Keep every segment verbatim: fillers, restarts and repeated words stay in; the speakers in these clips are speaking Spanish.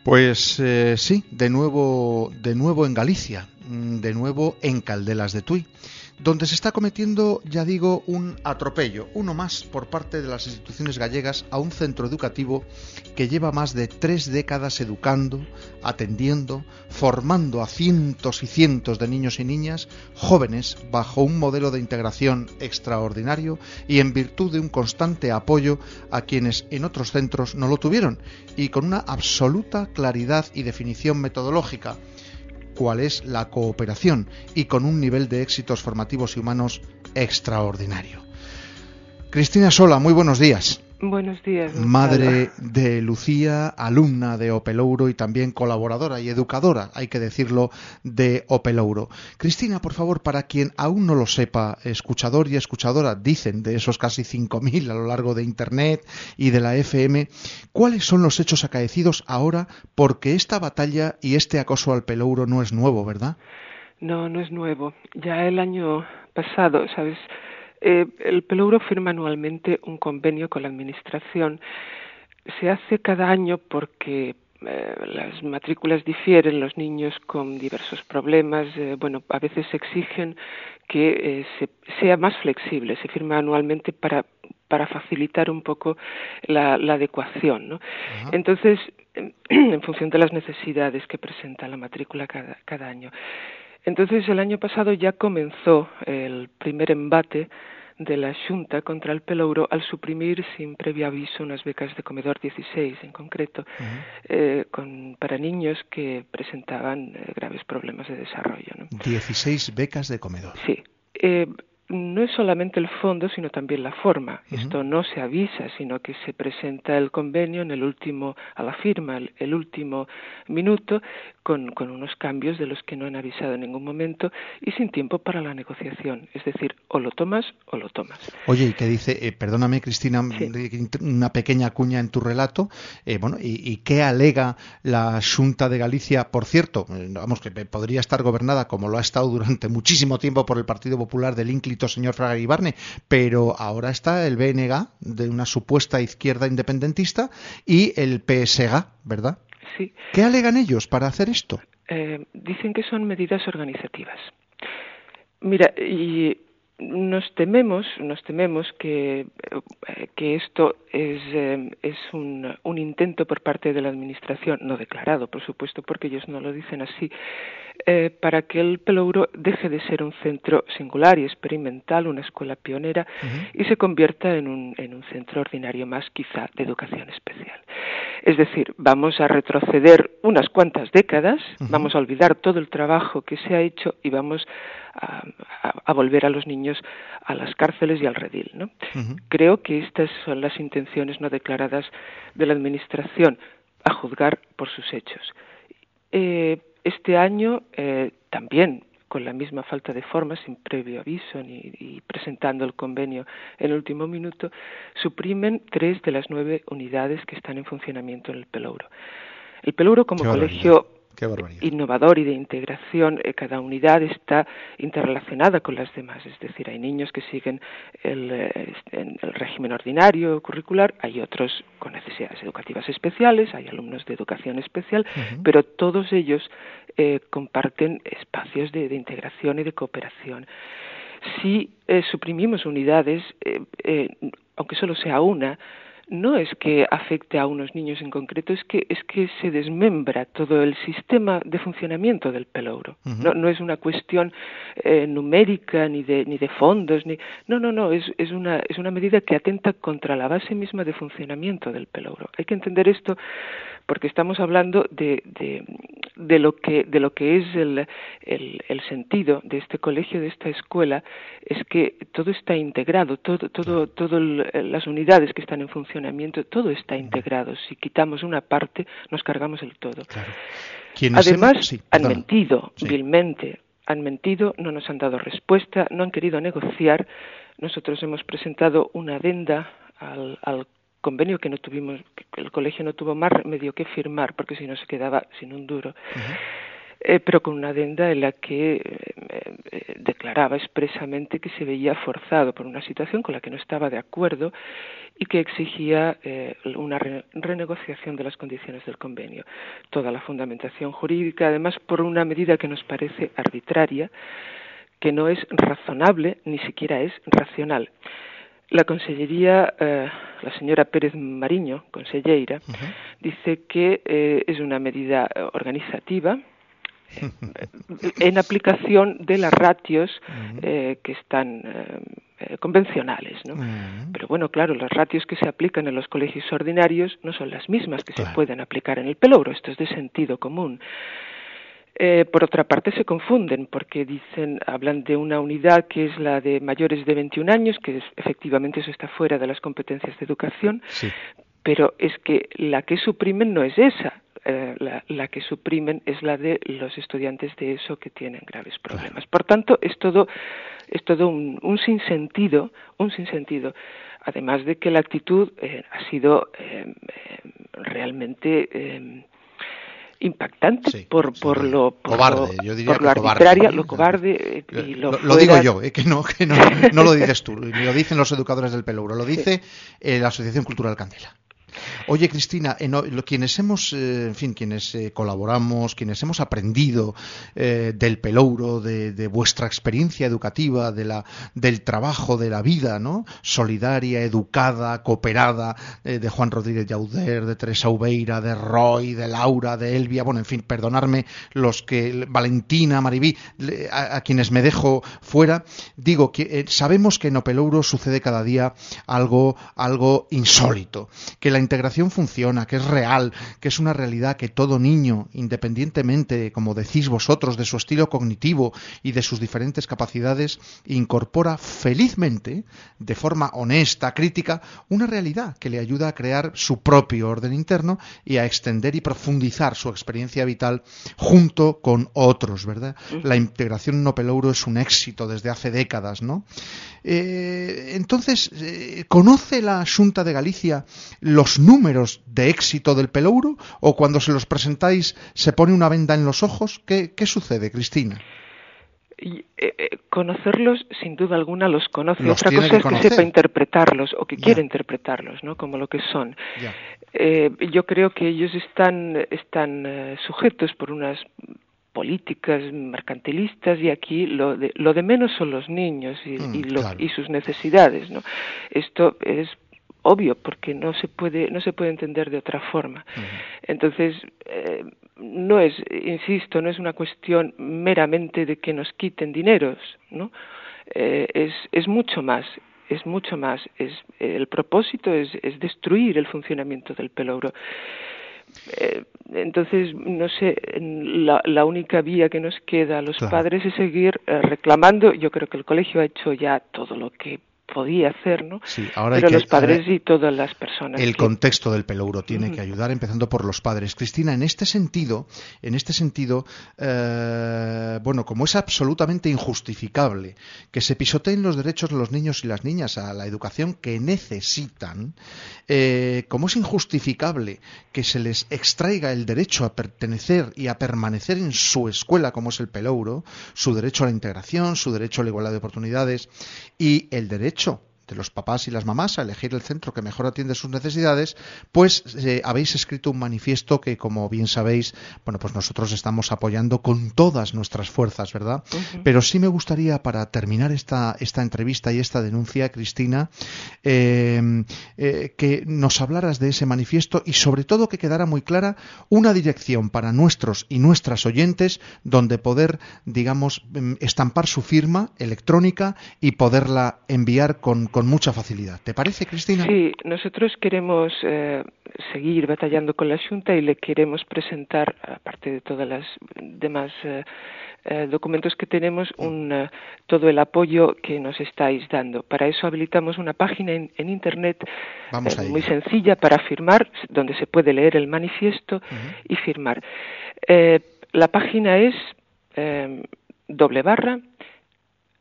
Pues eh, sí, de nuevo, de nuevo en Galicia, de nuevo en Caldelas de Tui, donde se está cometiendo, ya digo, un atropello, uno más por parte de las instituciones gallegas a un centro educativo que lleva más de tres décadas educando, atendiendo, formando a cientos y cientos de niños y niñas jóvenes bajo un modelo de integración extraordinario y en virtud de un constante apoyo a quienes en otros centros no lo tuvieron y con una absoluta claridad y definición metodológica, cuál es la cooperación y con un nivel de éxitos formativos y humanos extraordinario. Cristina Sola, muy buenos días. Buenos días, Madre de Lucía, alumna de Opelouro y también colaboradora y educadora, hay que decirlo, de Opelouro. Cristina, por favor, para quien aún no lo sepa, escuchador y escuchadora, dicen de esos casi cinco mil a lo largo de Internet y de la F M, ¿cuáles son los hechos acaecidos ahora? Porque esta batalla y este acoso al Pelouro no es nuevo, ¿verdad? No, no es nuevo. Ya el año pasado, ¿sabes? Eh, el Pelouro firma anualmente un convenio con la Administración. Se hace cada año porque eh, las matrículas difieren, los niños con diversos problemas, eh, bueno, a veces exigen que eh, se, sea más flexible. Se firma anualmente para para facilitar un poco la, la adecuación, ¿no? Ajá. Entonces, en función de las necesidades que presenta la matrícula cada, cada año. Entonces, el año pasado ya comenzó el primer embate de la Xunta contra el Pelouro al suprimir sin previo aviso unas becas de comedor dieciséis en concreto, uh-huh. eh, con, para niños que presentaban eh, graves problemas de desarrollo, ¿no? dieciséis becas de comedor. Sí. Eh, no es solamente el fondo, sino también la forma. Uh-huh. Esto no se avisa, sino que se presenta el convenio en el último, a la firma, el, el último minuto, con, con unos cambios de los que no han avisado en ningún momento y sin tiempo para la negociación. Es decir, o lo tomas o lo tomas. Oye, ¿y qué dice? Eh, perdóname, Cristina, sí. Una pequeña cuña en tu relato. Eh, bueno, y, ¿y qué alega la Xunta de Galicia? Por cierto, vamos, que podría estar gobernada, como lo ha estado durante muchísimo tiempo, por el Partido Popular del ínclito señor Fraga Ibarne, pero ahora está el B N G, de una supuesta izquierda independentista, y el P S G, ¿verdad? Sí. ¿Qué alegan ellos para hacer esto? Eh, dicen que son medidas organizativas. Mira, y nos tememos, nos tememos que, que esto es, eh, es un, un intento por parte de la Administración, no declarado, por supuesto, porque ellos no lo dicen así, eh, para que el Pelouro deje de ser un centro singular y experimental, una escuela pionera, uh-huh. y se convierta en un, en un centro ordinario más, quizá, de educación especial. Es decir, vamos a retroceder unas cuantas décadas, uh-huh. vamos a olvidar todo el trabajo que se ha hecho y vamos a, a, a volver a los niños a las cárceles y al redil, ¿no? Uh-huh. Creo que estas son las intenciones no declaradas de la Administración, a juzgar por sus hechos. Eh, este año eh, también, con la misma falta de forma, sin previo aviso ni, y presentando el convenio en el último minuto, suprimen tres de las nueve unidades que están en funcionamiento en el Pelouro. El Pelouro, como colegio innovador y de integración, eh, cada unidad está interrelacionada con las demás, es decir, hay niños que siguen el, eh, el régimen ordinario curricular, hay otros con necesidades educativas especiales, hay alumnos de educación especial, uh-huh. pero todos ellos eh, comparten espacios de, de integración y de cooperación. Si eh, suprimimos unidades, eh, eh, aunque solo sea una, no es que afecte a unos niños en concreto, es que es que se desmembra todo el sistema de funcionamiento del Pelouro. Uh-huh. No, no es una cuestión eh, numérica ni de ni de fondos, ni no, no, no, es es una es una medida que atenta contra la base misma de funcionamiento del Pelouro. Hay que entender esto porque estamos hablando de de, de lo que de lo que es el, el el sentido de este colegio, de esta escuela, es que todo está integrado, todo todo todo el, las unidades que están en funcionamiento, todo está integrado. Si quitamos una parte, nos cargamos el todo. Claro. Además, hemos... sí, han mentido sí. vilmente, han mentido, no nos han dado respuesta, no han querido negociar. Nosotros hemos presentado una adenda al, al convenio que no tuvimos, que el colegio no tuvo más remedio que firmar, porque si no se quedaba sin un duro. Uh-huh. eh, pero con una adenda en la que eh, eh, declaraba expresamente que se veía forzado por una situación con la que no estaba de acuerdo y que exigía eh, una re renegociación de las condiciones del convenio. Toda la fundamentación jurídica, además, por una medida que nos parece arbitraria, que no es razonable, ni siquiera es racional. La Consellería, eh, la señora Pérez Mariño, conselleira, uh-huh. dice que eh, es una medida organizativa eh, en aplicación de las ratios eh, que están eh, convencionales, ¿no? Uh-huh. Pero bueno, claro, las ratios que se aplican en los colegios ordinarios no son las mismas que claro. se pueden aplicar en el Pelouro. Esto es de sentido común. Eh, por otra parte se confunden porque dicen, hablan de una unidad que es la de mayores de veintiún años, que es, efectivamente eso está fuera de las competencias de educación, sí. pero es que la que suprimen no es esa, eh, la, la que suprimen es la de los estudiantes de ESO que tienen graves problemas. Por tanto, es todo, es todo un, un sinsentido, un sinsentido. Además de que la actitud eh, ha sido eh, eh, realmente eh, impactante sí, por, por sí. lo por cobarde, lo, yo diría por lo cobarde, arbitraria, ¿no? lo cobarde y lo, lo, fuera... lo digo yo, eh, que no que no, no lo dices tú, lo dicen los educadores del Pelouro, lo dice sí. eh, la Asociación Cultural Candela. Oye, Cristina, eh, no, quienes hemos, eh, en fin, quienes eh, colaboramos, quienes hemos aprendido eh, del Pelouro, de, de vuestra experiencia educativa, de la, del trabajo, de la vida, ¿no? Solidaria, educada, cooperada, eh, de Juan Rodríguez Llauder, de Teresa Ubeira, de Roy, de Laura, de Elvia, bueno, en fin, perdonarme los que, Valentina, Maribí, a, a quienes me dejo fuera, digo que eh, sabemos que en o Pelouro sucede cada día algo, algo insólito, que la integración funciona, que es real, que es una realidad que todo niño, independientemente, como decís vosotros, de su estilo cognitivo y de sus diferentes capacidades, incorpora felizmente, de forma honesta, crítica, una realidad que le ayuda a crear su propio orden interno y a extender y profundizar su experiencia vital junto con otros, ¿verdad? La integración en o Pelouro es un éxito desde hace décadas, ¿no? Eh, entonces, eh, ¿conoce la Xunta de Galicia los números de éxito del Pelouro o cuando se los presentáis se pone una venda en los ojos? ¿Qué, qué sucede, Cristina? Y, eh, eh, conocerlos, sin duda alguna, los conoce. Los Otra cosa es que, que sepa interpretarlos o que ya. quiera interpretarlos, ¿no? Como lo que son. Eh, yo creo que ellos están, están eh, sujetos por unas políticas mercantilistas y aquí lo de, lo de menos son los niños y, mm, y, lo, claro. y sus necesidades, ¿no? Esto es obvio porque no se puede no se puede entender de otra forma. Uh-huh. Entonces eh, no es, insisto, no es una cuestión meramente de que nos quiten dineros, ¿no? Eh, es es mucho más. Es mucho más. Es el propósito es, es destruir el funcionamiento del Pelouro. Eh, entonces, no sé, la, la única vía que nos queda a los claro. padres es seguir eh, reclamando. Yo creo que el colegio ha hecho ya todo lo que podía hacer, ¿no? Sí, ahora Pero hay que, los padres y todas las personas. El que... contexto del Pelouro tiene uh-huh. que ayudar, empezando por los padres. Cristina, en este sentido, en este sentido, eh, bueno, como es absolutamente injustificable que se pisoteen los derechos de los niños y las niñas a la educación que necesitan, eh, como es injustificable que se les extraiga el derecho a pertenecer y a permanecer en su escuela, como es el Pelouro, su derecho a la integración, su derecho a la igualdad de oportunidades y el derecho de los papás y las mamás a elegir el centro que mejor atiende sus necesidades, pues eh, habéis escrito un manifiesto que, como bien sabéis, bueno, pues nosotros estamos apoyando con todas nuestras fuerzas, ¿verdad? Uh-huh. Pero sí me gustaría, para terminar esta, esta entrevista y esta denuncia, Cristina, eh, eh, que nos hablaras de ese manifiesto y sobre todo que quedara muy clara una dirección para nuestros y nuestras oyentes donde poder, digamos, estampar su firma electrónica y poderla enviar con, con mucha facilidad. ¿Te parece, Cristina? Sí, nosotros queremos eh, seguir batallando con la Xunta y le queremos presentar, aparte de todas las demás eh, eh, documentos que tenemos, un, uh, todo el apoyo que nos estáis dando. Para eso habilitamos una página en, en Internet eh, muy sencilla para firmar, donde se puede leer el manifiesto uh-huh. y firmar. Eh, la página es eh, doble barra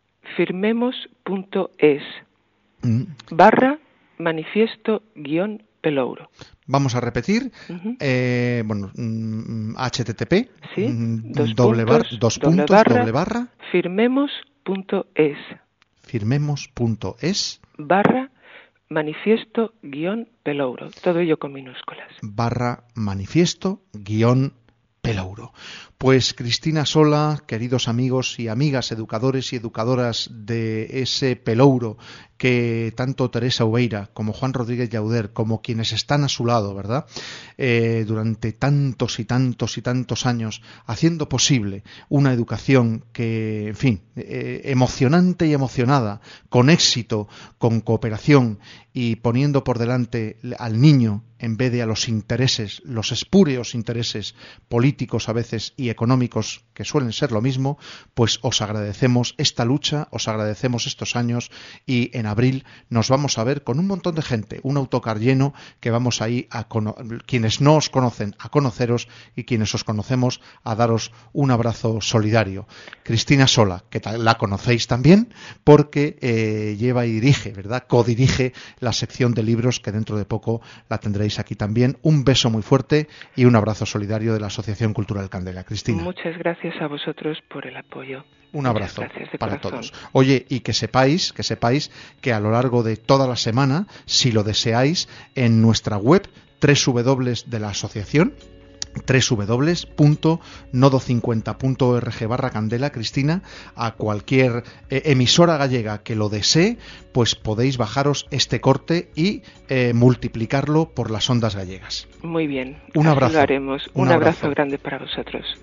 firmemos punto es barra manifiesto guión pelouro. Vamos a repetir, Uh-huh. eh, bueno, mm, http, Sí, mm, dos doble bar- puntos, dos doble puntos, barra, doble barra, firmemos.es firmemos.es barra manifiesto guión pelouro, todo ello con minúsculas. barra manifiesto guión pelouro. Pues Cristina Sola, queridos amigos y amigas, educadores y educadoras de ese pelouro que tanto Teresa Ubeira como Juan Rodríguez Llauder, como quienes están a su lado, ¿verdad? Eh, durante tantos y tantos y tantos años, haciendo posible una educación que, en fin, eh, emocionante y emocionada, con éxito, con cooperación y poniendo por delante al niño en vez de a los intereses, los espúreos intereses políticos a veces y económicos, que suelen ser lo mismo, pues os agradecemos esta lucha, os agradecemos estos años, y en abril nos vamos a ver con un montón de gente, un autocar lleno, que vamos ahí a cono- quienes no os conocen a conoceros, y quienes os conocemos a daros un abrazo solidario. Cristina Sola, que ta- la conocéis también porque eh, lleva y dirige, ¿verdad? Codirige la sección de libros, que dentro de poco la tendréis aquí también. Un beso muy fuerte y un abrazo solidario de la Asociación Cultural Candela. Cristina. Muchas gracias a vosotros por el apoyo. Un Muchas abrazo gracias de para corazón. todos. Oye, y que sepáis, que sepáis que a lo largo de toda la semana, si lo deseáis, en nuestra web doble u doble u doble u de la asociación, doble u doble u doble u punto nodo cincuenta punto org barra Candela, Cristina, a cualquier eh, emisora gallega que lo desee, pues podéis bajaros este corte y eh, multiplicarlo por las ondas gallegas. Muy bien. Un así abrazo. lo haremos. Un Un abrazo abrazo. grande para vosotros.